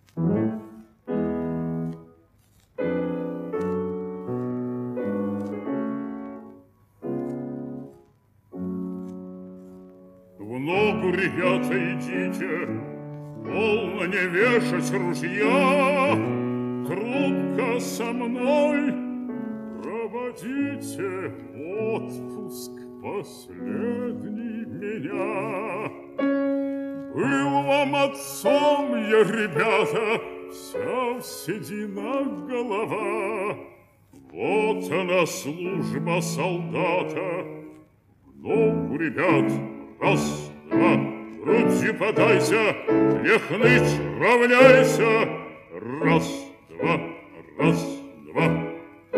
В ногу, ребята, идите, полно не вешать ружья, трубка со мной, проводите отпуск последний меня. Был вам отцом я, ребята, вся в сединах голова. Вот она, служба солдата. В ногу, ребят, раз, два, грудью подайся, Лехныч, равняйся. Раз, два, раз, два.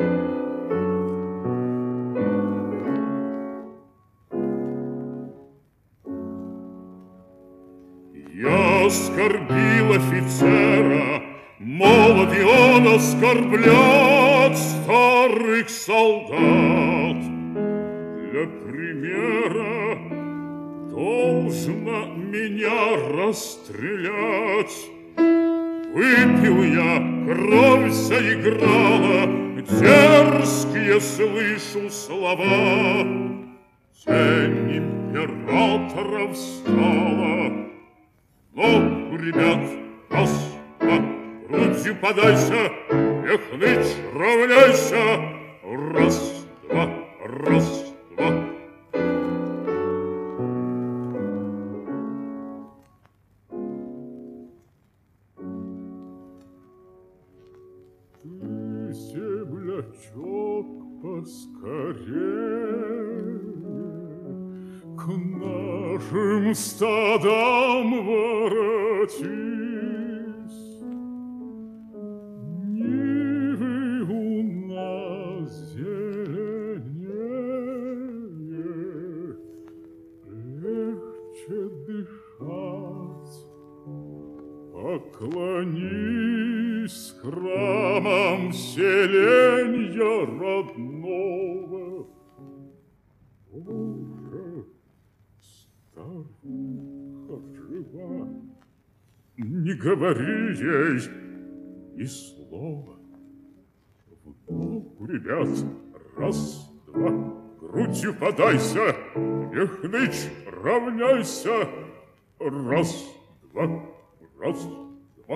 Я оскорбил офицера, молод и он оскорблять старых солдат. Для примера должно меня расстрелять. Выпил я, кровь заиграла, дерзкие слышу слова. Тень императора встала. Ну, ребят, раз, два, грудью подайся, Лехныч, равняйся. Раз, два, раз, два. Ты, землячок, поскорее к нашим стадам воротись. Нивы у нас зеленее, легче дышать. Поклонись храмам селенья родного. Боже, старуха жива, не говори ей ни слова. В ногу, ребят, раз, два, грудью подайся, Лехныч, равняйся. Раз, два, раз, два.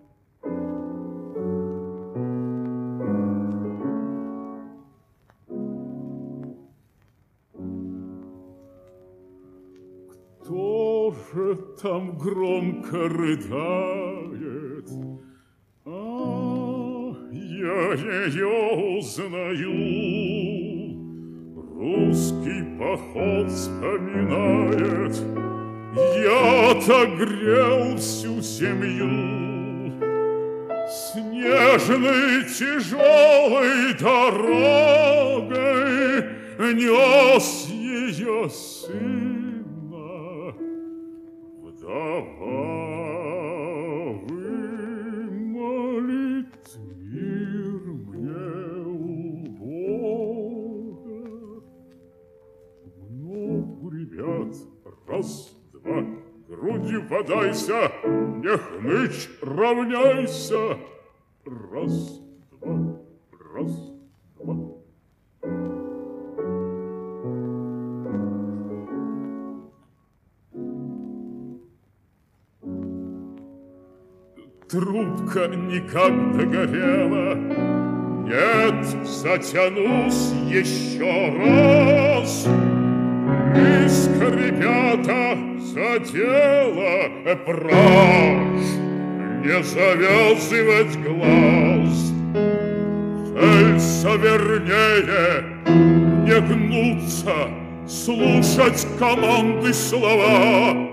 Кто же там громко рыдает? Я ее узнаю. Русский поход вспоминает. Я отогрел всю семью. Снежной тяжелой дорогой нес ее сын. Вдова, вымолит мир мне у Бога. В ногу, ребят, раз, два, грудью подайся, Лехныч, равняйся. Раз, два, раз, два. Трубка никак догорела. Нет, затянусь еще раз. Миска, ребята, задела. Прочь, не завязывать глаз. Целься вернее, не гнуться, слушать команды слова.